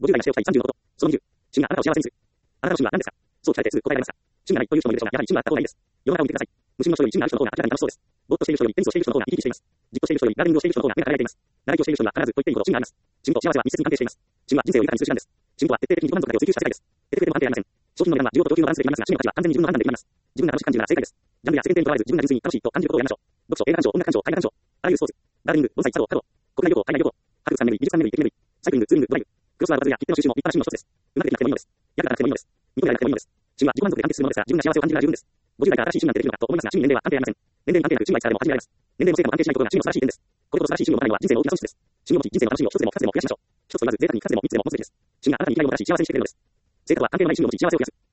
50代がしておきたい30のこと。その20。主があなたを幸せにする。あなたの主は何ですか？そう聞かれて答えられました。主がないという人もいるでしょうが、やはり主があった方がいいです。世の中を見てください。無心の人より主がある人の方が明らかに楽しそうです。ぼーっとしている人よりテニスをしている人の方が生き生きしています。じっとしている人よりランニングをしている人の方が目が輝いています。長生きをしている人には必ずと言っていいほど主があります。趣味と幸せは密接に関係しています。趣味は人生を豊かにする手段です。趣味とは徹底的に自己満足だけを追求した世界です。徹底的でも安定ありません。商品の値段は需要と供給のバランスで決まりますが、趣味の価値は完全に自分の判断で決まります。自分が楽しく感じるなら正解です。ジャンルや世間体にとらわれず自分が純粋に楽しいと感じることをやりましょう。読書、映画鑑賞、音楽鑑賞、絵画鑑賞、あらゆるスポーツ、ガーデニング、盆栽、茶道、華道、国内旅行、海外旅行、博物館巡り、美術館巡り、劇巡り、サイクリング、ツーリング、ドライブ、クロスワードバズや切手の収集も立派な趣味の一つです。うまくできなくてもいいのです。やるからなくてもいいのです。見込みがなくてもいいのです。趣味は自己満足で完結するものですが、自分が幸せを感じるなら十分です。50代から新しい趣味なんてできるのかと思いますが、趣味年齢は関係ありません。年齢に関係なく趣味はいつからでも始められます。年齢も成果も安定しないことが趣味の素晴らしい点です。これほど素晴らしい趣味を持たないのは人生の大きな損失です。趣味を持ち、人生の楽しみを一つでも二つでも増やしましょう。一つと言わず、贅沢に二つでも三つでも持つべきです。趣味があなたに未来をもたらし幸せにしてくれるのです。性格は関係のない趣味を持ち幸せを増やす。